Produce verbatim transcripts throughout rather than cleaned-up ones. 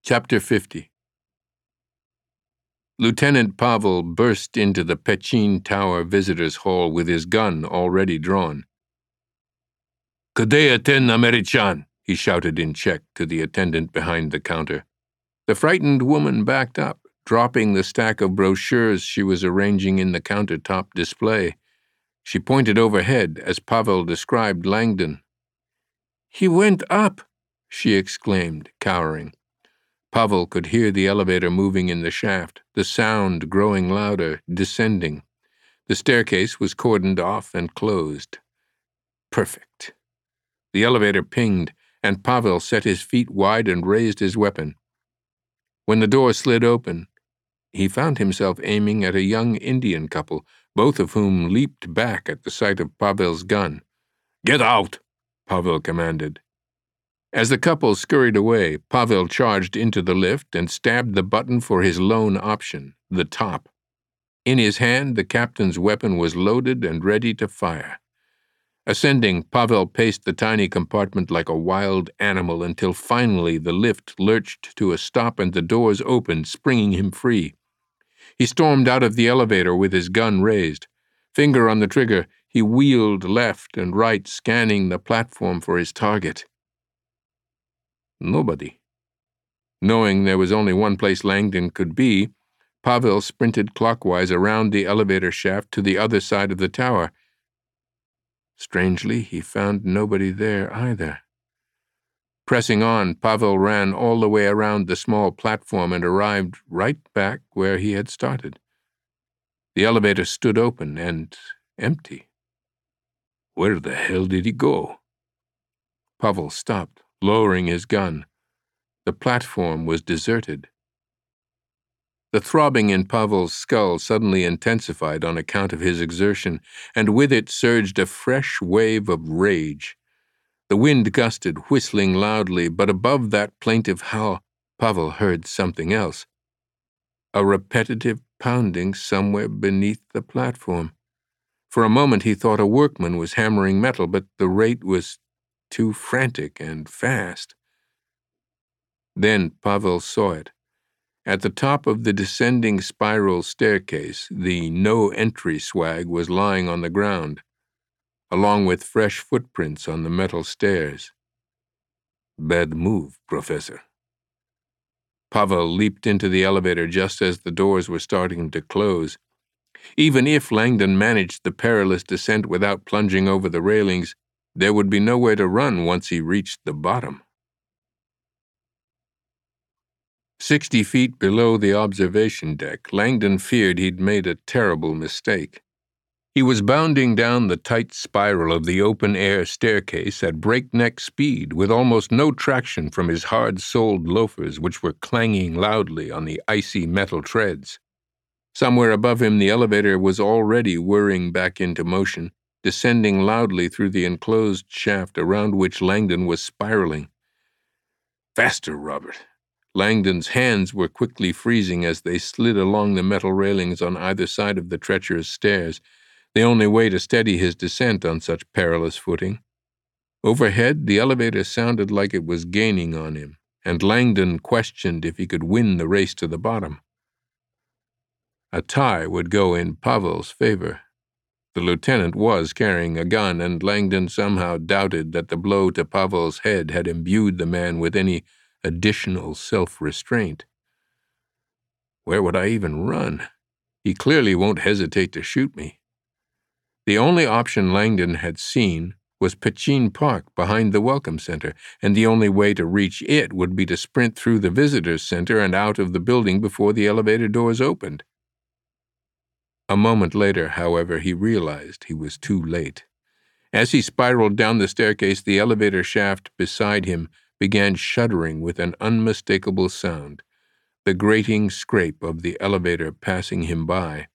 Chapter fifty. Lieutenant Pavel burst into the Pechin Tower visitors' hall with his gun already drawn. "Kde ten Americhan?" he shouted in Czech to the attendant behind the counter. The frightened woman backed up, dropping the stack of brochures she was arranging in the countertop display. She pointed overhead as Pavel described Langdon. "He went up!" she exclaimed, cowering. Pavel could hear the elevator moving in the shaft, the sound growing louder, descending. The staircase was cordoned off and closed. Perfect. The elevator pinged, and Pavel set his feet wide and raised his weapon. When the door slid open, he found himself aiming at a young Indian couple, both of whom leaped back at the sight of Pavel's gun. "Get out!" Pavel commanded. As the couple scurried away, Pavel charged into the lift and stabbed the button for his lone option, the top. In his hand, the captain's weapon was loaded and ready to fire. Ascending, Pavel paced the tiny compartment like a wild animal until finally the lift lurched to a stop and the doors opened, springing him free. He stormed out of the elevator with his gun raised. Finger on the trigger, he wheeled left and right, scanning the platform for his target. Nobody. Knowing there was only one place Langdon could be, Pavel sprinted clockwise around the elevator shaft to the other side of the tower. Strangely, he found nobody there either. Pressing on, Pavel ran all the way around the small platform and arrived right back where he had started. The elevator stood open and empty. Where the hell did he go? Pavel stopped, lowering his gun. The platform was deserted. The throbbing in Pavel's skull suddenly intensified on account of his exertion, and with it surged a fresh wave of rage. The wind gusted, whistling loudly, but above that plaintive howl, Pavel heard something else. A repetitive pounding somewhere beneath the platform. For a moment he thought a workman was hammering metal, but the rate was too frantic and fast. Then Pavel saw it. At the top of the descending spiral staircase, the no-entry swag was lying on the ground, along with fresh footprints on the metal stairs. Bad move, Professor. Pavel leaped into the elevator just as the doors were starting to close. Even if Langdon managed the perilous descent without plunging over the railings, there would be nowhere to run once he reached the bottom. Sixty feet below the observation deck, Langdon feared he'd made a terrible mistake. He was bounding down the tight spiral of the open-air staircase at breakneck speed, with almost no traction from his hard-soled loafers, which were clanging loudly on the icy metal treads. Somewhere above him, the elevator was already whirring back into motion, descending loudly through the enclosed shaft around which Langdon was spiraling. "Faster, Robert." Langdon's hands were quickly freezing as they slid along the metal railings on either side of the treacherous stairs, the only way to steady his descent on such perilous footing. Overhead, the elevator sounded like it was gaining on him, and Langdon questioned if he could win the race to the bottom. A tie would go in Pavel's favor. The lieutenant was carrying a gun, and Langdon somehow doubted that the blow to Pavel's head had imbued the man with any additional self-restraint. Where would I even run? He clearly won't hesitate to shoot me. The only option Langdon had seen was Pechin Park behind the Welcome Center, and the only way to reach it would be to sprint through the visitors' center and out of the building before the elevator doors opened. A moment later, however, he realized he was too late. As he spiraled down the staircase, the elevator shaft beside him began shuddering with an unmistakable sound, the grating scrape of the elevator passing him by.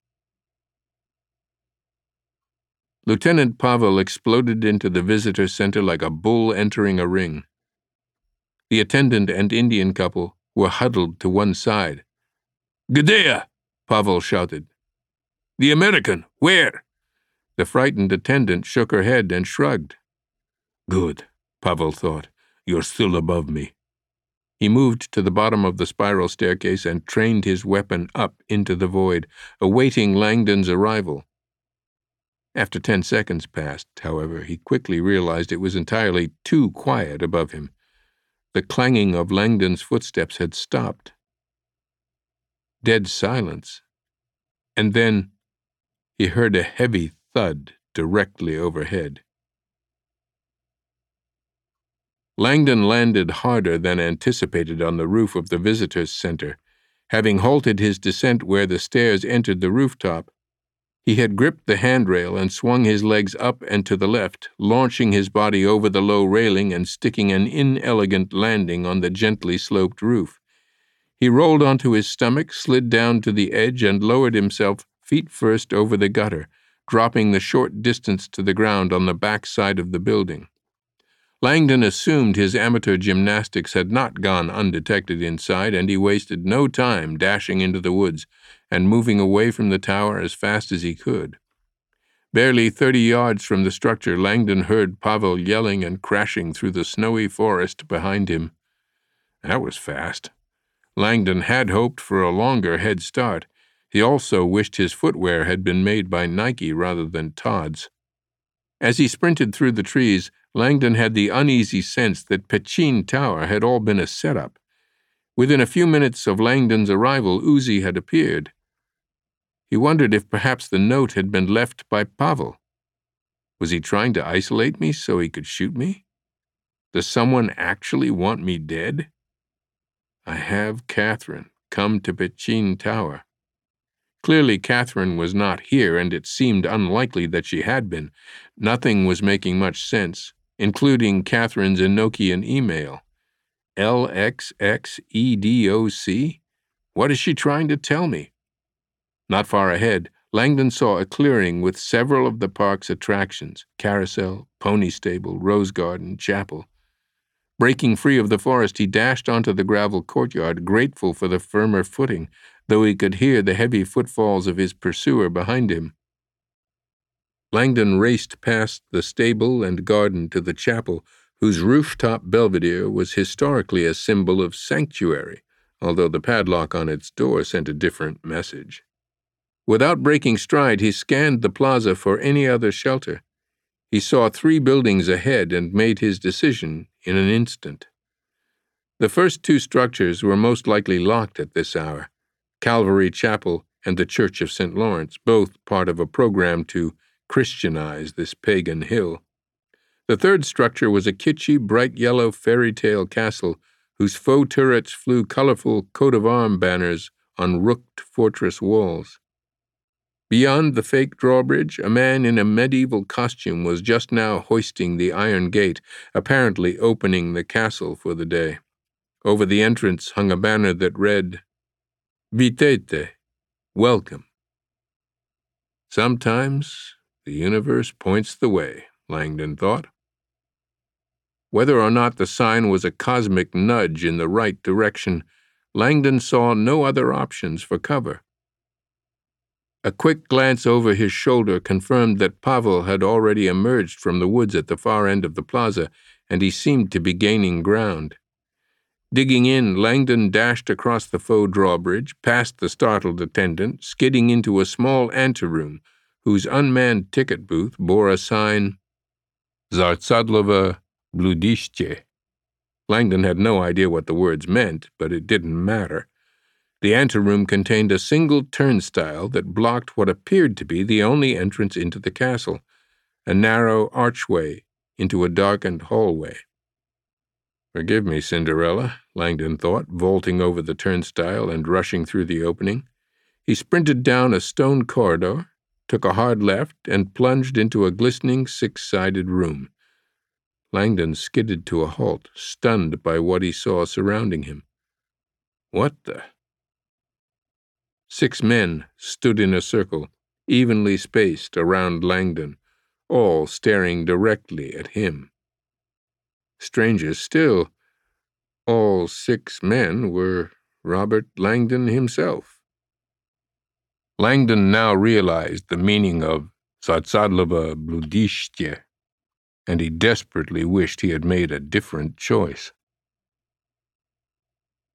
Lieutenant Pavel exploded into the visitor center like a bull entering a ring. The attendant and Indian couple were huddled to one side. "Gdea!" Pavel shouted. "The American, where?" The frightened attendant shook her head and shrugged. "Good," Pavel thought. "You're still above me." He moved to the bottom of the spiral staircase and trained his weapon up into the void, awaiting Langdon's arrival. After ten seconds passed, however, he quickly realized it was entirely too quiet above him. The clanging of Langdon's footsteps had stopped. Dead silence. And then he heard a heavy thud directly overhead. Langdon landed harder than anticipated on the roof of the visitors' center. Having halted his descent where the stairs entered the rooftop, he had gripped the handrail and swung his legs up and to the left, launching his body over the low railing and sticking an inelegant landing on the gently sloped roof. He rolled onto his stomach, slid down to the edge, and lowered himself feet first over the gutter, dropping the short distance to the ground on the back side of the building. Langdon assumed his amateur gymnastics had not gone undetected inside, and he wasted no time dashing into the woods and moving away from the tower as fast as he could. Barely thirty yards from the structure, Langdon heard Pavel yelling and crashing through the snowy forest behind him. That was fast. Langdon had hoped for a longer head start. He also wished his footwear had been made by Nike rather than Todd's. As he sprinted through the trees, Langdon had the uneasy sense that Pechin Tower had all been a setup. Within a few minutes of Langdon's arrival, Uzi had appeared. He wondered if perhaps the note had been left by Pavel. Was he trying to isolate me so he could shoot me? Does someone actually want me dead? I have Catherine come to Pechin Tower. Clearly, Catherine was not here, and it seemed unlikely that she had been. Nothing was making much sense, including Catherine's Enochian email. L X X E D O C? What is she trying to tell me? Not far ahead, Langdon saw a clearing with several of the park's attractions: carousel, pony stable, rose garden, chapel. Breaking free of the forest, he dashed onto the gravel courtyard, grateful for the firmer footing, though he could hear the heavy footfalls of his pursuer behind him. Langdon raced past the stable and garden to the chapel, whose rooftop belvedere was historically a symbol of sanctuary, although the padlock on its door sent a different message. Without breaking stride, he scanned the plaza for any other shelter. He saw three buildings ahead and made his decision in an instant. The first two structures were most likely locked at this hour: Calvary Chapel and the Church of Saint Lawrence, both part of a program to Christianize this pagan hill. The third structure was a kitschy, bright yellow fairy tale castle whose faux turrets flew colorful coat-of-arm banners on rooked fortress walls. Beyond the fake drawbridge, a man in a medieval costume was just now hoisting the iron gate, apparently opening the castle for the day. Over the entrance hung a banner that read, Vitete, welcome. Sometimes the universe points the way, Langdon thought. Whether or not the sign was a cosmic nudge in the right direction, Langdon saw no other options for cover. A quick glance over his shoulder confirmed that Pavel had already emerged from the woods at the far end of the plaza, and he seemed to be gaining ground. Digging in, Langdon dashed across the faux drawbridge, past the startled attendant, skidding into a small anteroom, whose unmanned ticket booth bore a sign, Zartsadlova Bludishche. Langdon had no idea what the words meant, but it didn't matter. The anteroom contained a single turnstile that blocked what appeared to be the only entrance into the castle, a narrow archway into a darkened hallway. Forgive me, Cinderella, Langdon thought, vaulting over the turnstile and rushing through the opening. He sprinted down a stone corridor, took a hard left, and plunged into a glistening six-sided room. Langdon skidded to a halt, stunned by what he saw surrounding him. What the? Six men stood in a circle, evenly spaced around Langdon, all staring directly at him. Stranger still, all six men were Robert Langdon himself. Langdon now realized the meaning of Zartsadlova Bludishche, and he desperately wished he had made a different choice.